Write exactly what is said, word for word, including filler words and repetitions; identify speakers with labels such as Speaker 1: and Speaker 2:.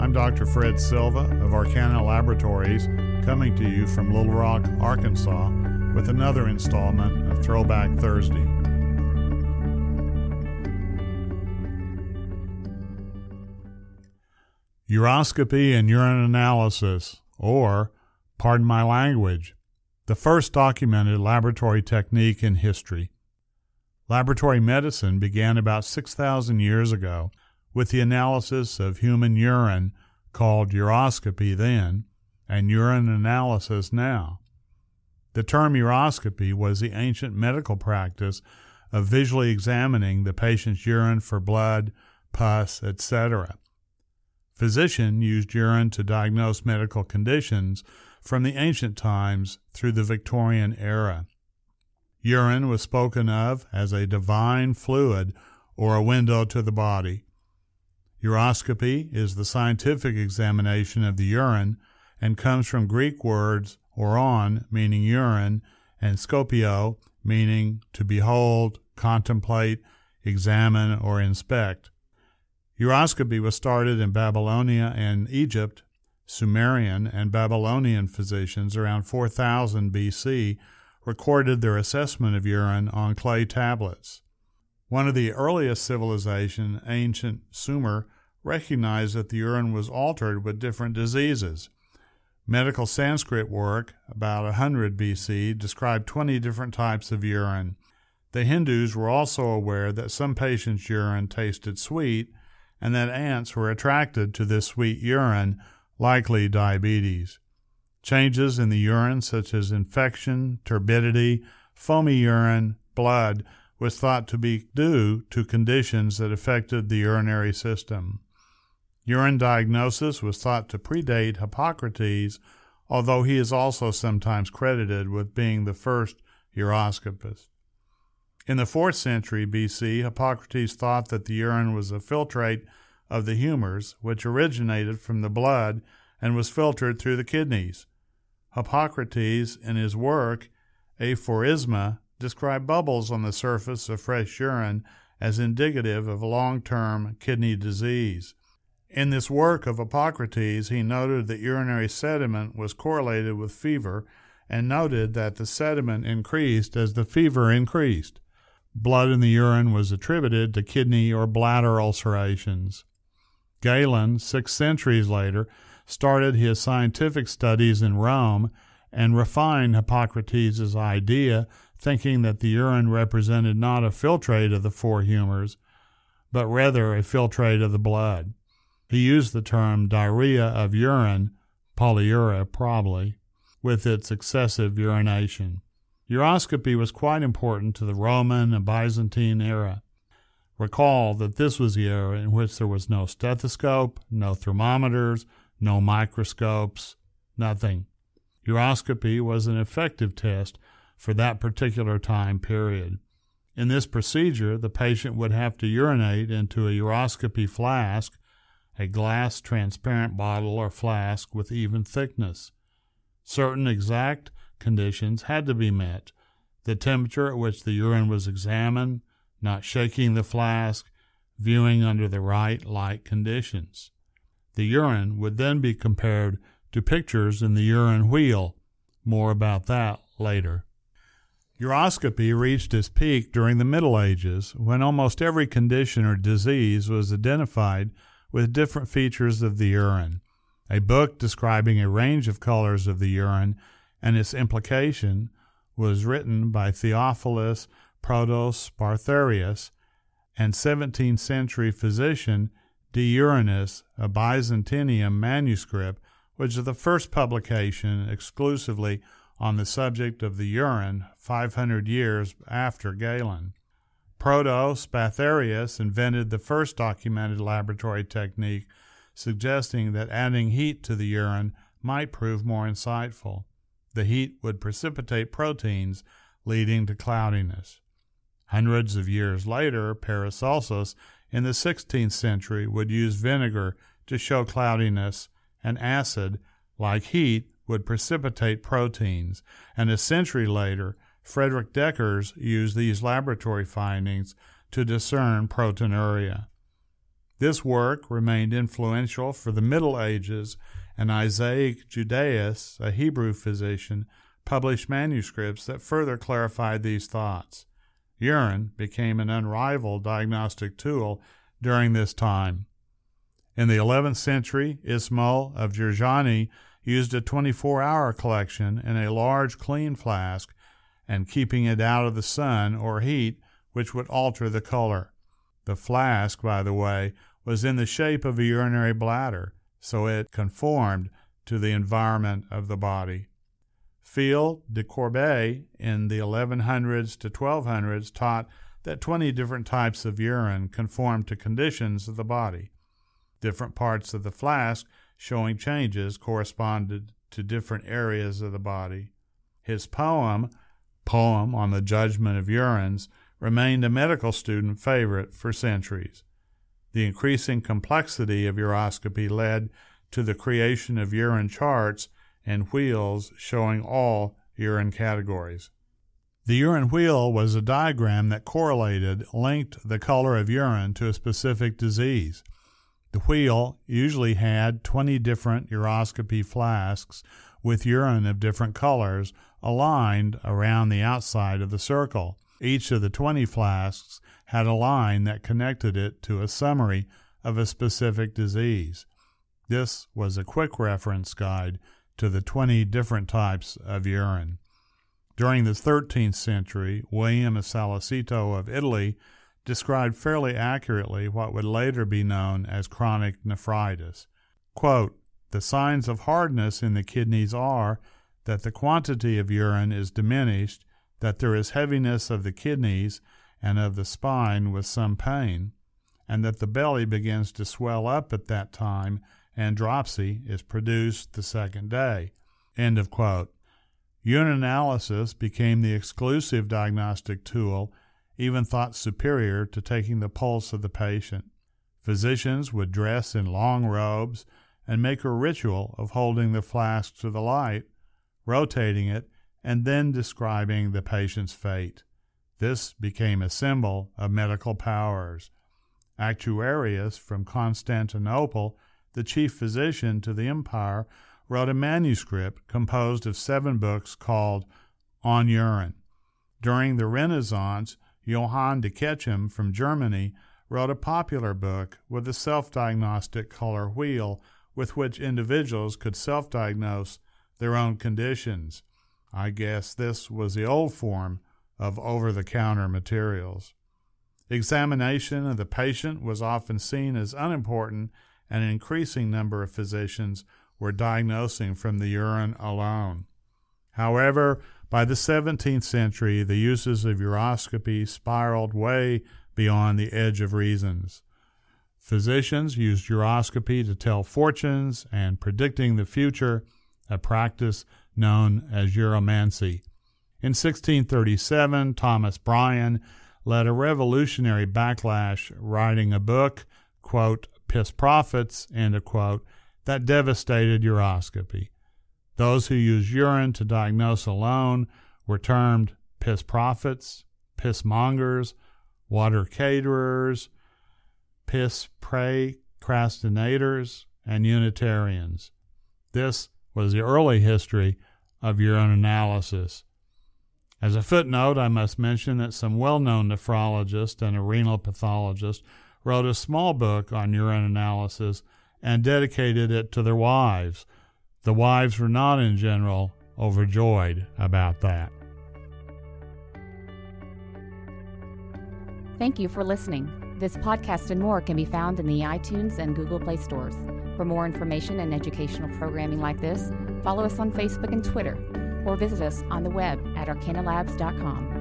Speaker 1: I'm Doctor Fred Silva of Arcana Laboratories, coming to you from Little Rock, Arkansas, with another installment of Throwback Thursday. Uroscopy and urine analysis, or, pardon my language, the first documented laboratory technique in history. Laboratory medicine began about six thousand years ago with the analysis of human urine, called uroscopy then, and urine analysis now. The term uroscopy was the ancient medical practice of visually examining the patient's urine for blood, pus, et cetera. Physicians used urine to diagnose medical conditions from the ancient times through the Victorian era. Urine was spoken of as a divine fluid or a window to the body. Uroscopy is the scientific examination of the urine and comes from Greek words oron, meaning urine, and scopio, meaning to behold, contemplate, examine, or inspect. Uroscopy was started in Babylonia and Egypt. Sumerian and Babylonian physicians around four thousand B C recorded their assessment of urine on clay tablets. One of the earliest civilizations, ancient Sumer, recognized that the urine was altered with different diseases. Medical Sanskrit work, about one hundred B C, described twenty different types of urine. The Hindus were also aware that some patients' urine tasted sweet, and that ants were attracted to this sweet urine, likely diabetes. Changes in the urine, such as infection, turbidity, foamy urine, blood, was thought to be due to conditions that affected the urinary system. Urine diagnosis was thought to predate Hippocrates, although he is also sometimes credited with being the first uroscopist. In the fourth century B C, Hippocrates thought that the urine was a filtrate of the humors, which originated from the blood and was filtered through the kidneys. Hippocrates, in his work Aphorisma, described bubbles on the surface of fresh urine as indicative of long-term kidney disease. In this work of Hippocrates, he noted that urinary sediment was correlated with fever and noted that the sediment increased as the fever increased. Blood in the urine was attributed to kidney or bladder ulcerations. Galen, six centuries later, started his scientific studies in Rome and refined Hippocrates' idea, thinking that the urine represented not a filtrate of the four humors, but rather a filtrate of the blood. He used the term diarrhea of urine, polyuria probably, with its excessive urination. Uroscopy was quite important to the Roman and Byzantine era. Recall that this was the era in which there was no stethoscope, no thermometers, no microscopes, nothing. Uroscopy was an effective test for that particular time period. In this procedure, the patient would have to urinate into a uroscopy flask, a glass transparent bottle or flask with even thickness. Certain exact conditions had to be met: the temperature at which the urine was examined, not shaking the flask, viewing under the right light conditions. The urine would then be compared to pictures in the urine wheel. More about that later. Uroscopy reached its peak during the Middle Ages, when almost every condition or disease was identified with different features of the urine. A book describing a range of colors of the urine and its implication was written by Theophilus Proto-Spartharius and seventeenth century physician Diurinus, a Byzantium manuscript, which is the first publication exclusively on the subject of the urine five hundred years after Galen. Proto-Spartharius invented the first documented laboratory technique, suggesting that adding heat to the urine might prove more insightful. The heat would precipitate proteins, leading to cloudiness. Hundreds of years later, Paracelsus in the sixteenth century would use vinegar to show cloudiness, and acid, like heat, would precipitate proteins, and a century later, Frederick Deckers used these laboratory findings to discern proteinuria. This work remained influential for the Middle Ages, and Isaac Judaeus, a Hebrew physician, published manuscripts that further clarified these thoughts. Urine became an unrivaled diagnostic tool during this time. In the eleventh century, Ismail of Jurjani used a twenty-four hour collection in a large clean flask and keeping it out of the sun or heat, which would alter the color. The flask, by the way, was in the shape of a urinary bladder, so it conformed to the environment of the body. Fils de Courbet in the eleven hundreds to twelve hundreds taught that twenty different types of urine conformed to conditions of the body. Different parts of the flask showing changes corresponded to different areas of the body. His poem, Poem on the Judgment of Urines, remained a medical student favorite for centuries. The increasing complexity of uroscopy led to the creation of urine charts and wheels showing all urine categories. The urine wheel was a diagram that correlated, linked the color of urine to a specific disease. The wheel usually had twenty different uroscopy flasks with urine of different colors aligned around the outside of the circle. Each of the twenty flasks had a line that connected it to a summary of a specific disease. This was a quick reference guide to the twenty different types of urine. During the thirteenth century, William of Salicito of Italy described fairly accurately what would later be known as chronic nephritis. Quote, "The signs of hardness in the kidneys are that the quantity of urine is diminished, that there is heaviness of the kidneys and of the spine with some pain, and that the belly begins to swell up at that time, and dropsy is produced the second day." End of quote. Urinalysis became the exclusive diagnostic tool, even thought superior to taking the pulse of the patient. Physicians would dress in long robes and make a ritual of holding the flask to the light, rotating it, and then describing the patient's fate. This became a symbol of medical powers. Actuarius from Constantinople, the chief physician to the empire, wrote a manuscript composed of seven books called On Urine. During the Renaissance, Johann de Ketchum from Germany wrote a popular book with a self-diagnostic color wheel with which individuals could self-diagnose their own conditions. I guess this was the old form of over-the-counter materials. Examination of the patient was often seen as unimportant, and an increasing number of physicians were diagnosing from the urine alone. However, by the seventeenth century, the uses of uroscopy spiraled way beyond the edge of reasons. Physicians used uroscopy to tell fortunes and predicting the future, a practice known as uromancy. In sixteen thirty-seven, Thomas Bryan led a revolutionary backlash, writing a book, quote, Piss Prophets, end of quote, that devastated uroscopy. Those who used urine to diagnose alone were termed piss prophets, piss mongers, water caterers, piss procrastinators, and Unitarians. This was the early history of urinalysis. As a footnote, I must mention that some well-known nephrologists and a renal pathologist wrote a small book on urinalysis and dedicated it to their wives. The wives were not, in general, overjoyed about that.
Speaker 2: Thank you for listening. This podcast and more can be found in the iTunes and Google Play stores. For more information and educational programming like this, follow us on Facebook and Twitter, or visit us on the web at arcana labs dot com.